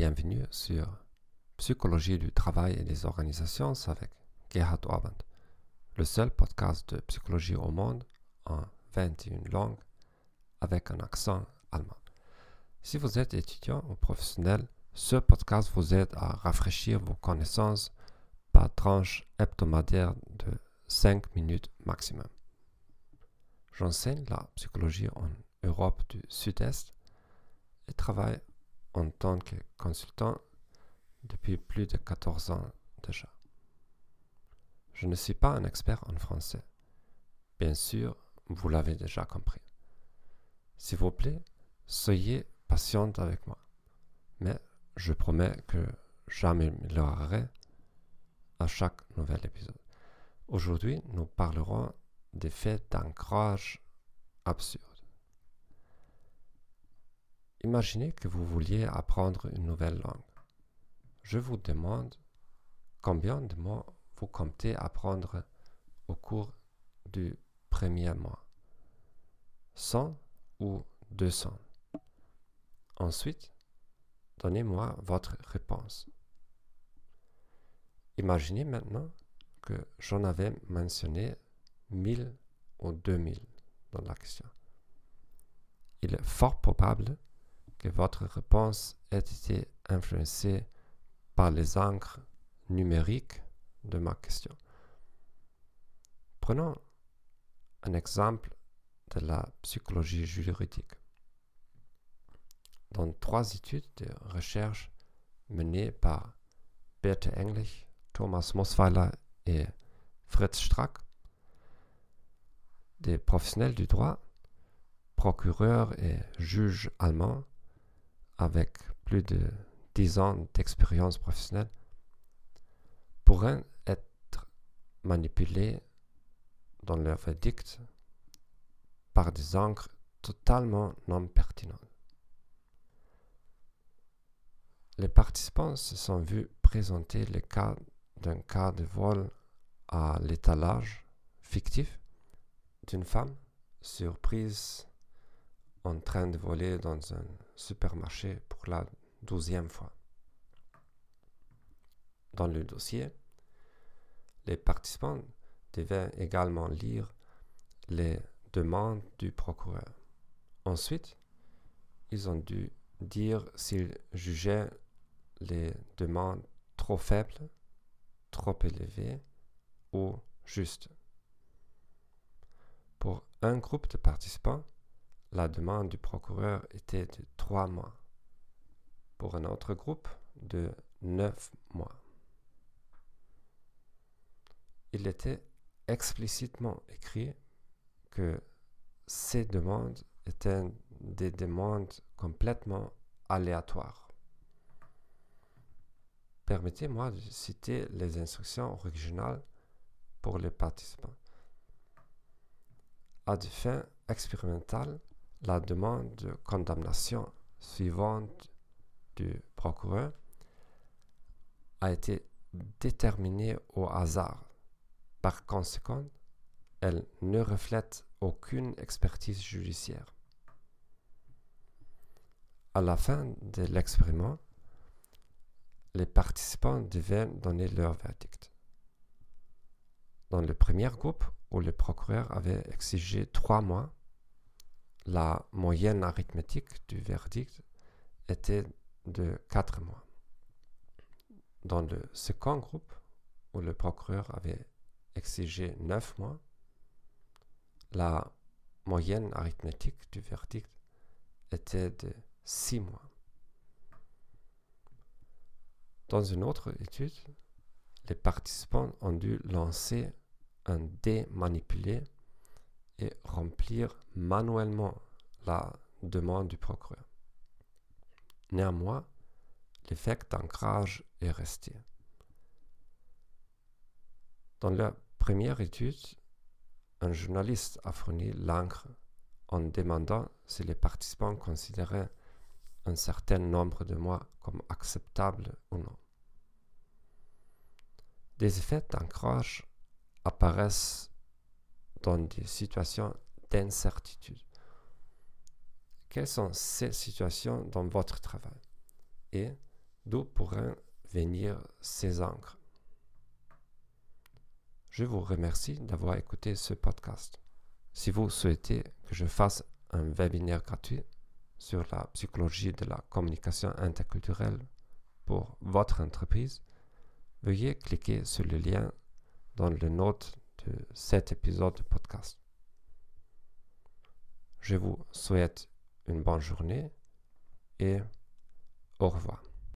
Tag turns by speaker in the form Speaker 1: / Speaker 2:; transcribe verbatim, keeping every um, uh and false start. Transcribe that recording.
Speaker 1: Bienvenue sur Psychologie du travail et des organisations avec Gerhard Orband, le seul podcast de psychologie au monde en vingt et une langues avec un accent allemand. Si vous êtes étudiant ou professionnel, ce podcast vous aide à rafraîchir vos connaissances par tranche hebdomadaire de cinq minutes maximum. J'enseigne la psychologie en Europe du Sud-Est et travaille en tant que consultant depuis plus de quatorze ans déjà. Je ne suis pas un expert en français. Bien sûr, vous l'avez déjà compris. S'il vous plaît, soyez patiente avec moi. Mais je promets que j'améliorerai à chaque nouvel épisode. Aujourd'hui, nous parlerons des faits d'ancrage absurdes. Imaginez que vous vouliez apprendre une nouvelle langue. Je vous demande combien de mots vous comptez apprendre au cours du premier mois. cent ou deux cents. Ensuite, donnez-moi votre réponse. Imaginez maintenant que j'en avais mentionné mille ou deux mille dans la question. Il est fort probable que votre réponse ait été influencée par les encres numériques de ma question. Prenons un exemple de la psychologie juridique. Dans trois études de recherche menées par Beate Englich, Thomas Moosweiler et Fritz Strack, des professionnels du droit, procureurs et juges allemands avec plus de dix ans d'expérience professionnelle pourraient être manipulés dans leur verdict par des encres totalement non pertinentes. Les participants se sont vus présenter le cas d'un cas de vol à l'étalage fictif d'une femme surprise en train de voler dans un supermarché pour la douzième fois. Dans le dossier, les participants devaient également lire les demandes du procureur. Ensuite, ils ont dû dire s'ils jugeaient les demandes trop faibles, trop élevées ou justes. Pour un groupe de participants, la demande du procureur était de trois mois. Pour un autre groupe, de neuf mois. Il était explicitement écrit que ces demandes étaient des demandes complètement aléatoires. Permettez-moi de citer les instructions originales pour les participants. À des fins expérimentales, la demande de condamnation suivante du procureur a été déterminée au hasard. Par conséquent, elle ne reflète aucune expertise judiciaire. À la fin de l'expériment, les participants devaient donner leur verdict. Dans le premier groupe, où le procureur avait exigé trois mois, la moyenne arithmétique du verdict était de quatre mois. Dans le second groupe, où le procureur avait exigé neuf mois, la moyenne arithmétique du verdict était de six mois. Dans une autre étude, les participants ont dû lancer un dé manipulé et remplir manuellement la demande du procureur. Néanmoins, l'effet d'ancrage est resté. Dans la première étude, un journaliste a fourni l'encre en demandant si les participants considéraient un certain nombre de mois comme acceptables ou non. Des effets d'ancrage apparaissent dans des situations d'incertitude. Quelles sont ces situations dans votre travail? Et d'où pourraient venir ces encres. Je vous remercie d'avoir écouté ce podcast. Si vous souhaitez que je fasse un webinaire gratuit sur la psychologie de la communication interculturelle pour votre entreprise, veuillez cliquer sur le lien dans les notes de cet épisode de podcast. Je vous souhaite une bonne journée et au revoir.